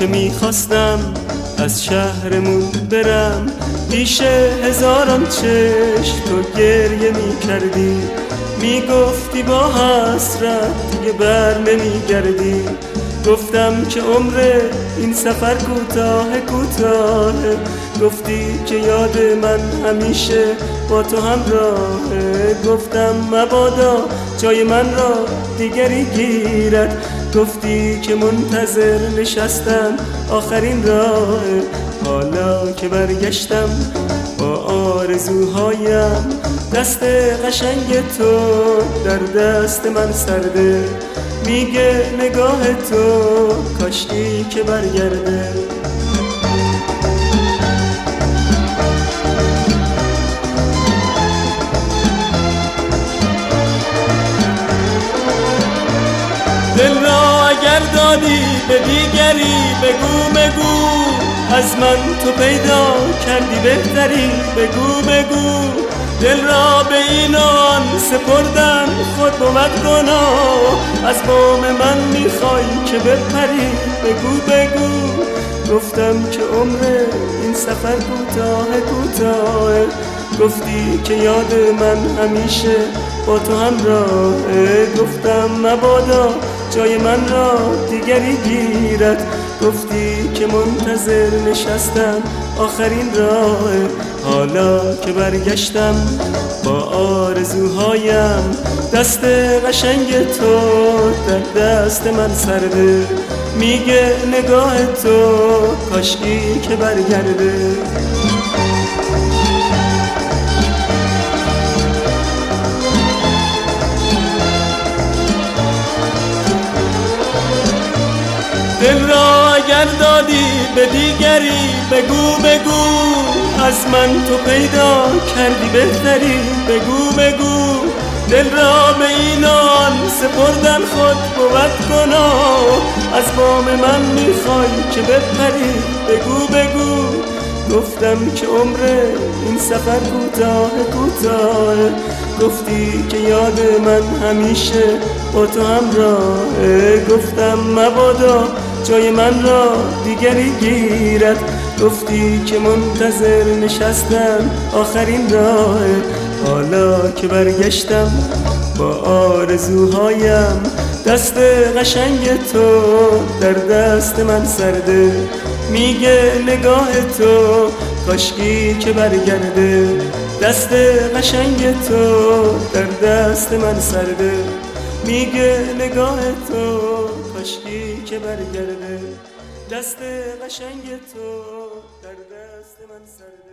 که میخواستم از شهرمون برم، پیش هزاران چشم تو گریه میکردی، میگفتی با حسرت دیگه بر نمیگردی. گفتم که عمر این سفر کوتاه کوتاهه، گفتی که یاد من همیشه با تو همراهه. گفتم مبادا جای من را دیگری گیرد، گفتی که منتظر نشستم آخرین راهه. حالا که برگشتم با آرزوهایم، دست قشنگ تو در دست من سرده، میگه نگاه تو کاشکی که برگرده. دل را اگر دادی به دیگری بگو، از من تو پیدا کردی بهتری بگو. دل را به اینان سپردن خود بود گناه، از بام من میخوای که بپری بگو. گفتم که عمر این سفر کوتاه، گفتی که یاد من همیشه با تو همراهه. گفتم مبادا جای من را دیگری گیرد، گفتی که منتظر نشستم آخرین راهه. حالا که برگشتم با آرزوهایم، دست قشنگ تو در دست من سرده، میگه نگاه تو کاشکی که برگرده. دل را اگر دادی به دیگری بگو، از من تو پیدا کردی بهتری بگو. دل را به اینان سپردن خود بود گناه، از بام من میخوای که بپری بگو. گفتم که عمر این سفر کوتاه، گفتی که یاد من همیشه با تو همراهه. گفتم مبادا جای من را دیگری گیرد، گفتی که منتظر نشستم آخرین راهه. حالا که برگشتم با آرزوهایم، دست قشنگ تو در دست من سرده، میگه نگاه تو کاشکی که برگرده. دست قشنگ تو در دست من سرده، میگه نگاه تو کاشکی که برگرده. دست قشنگ تو در دست من سرده.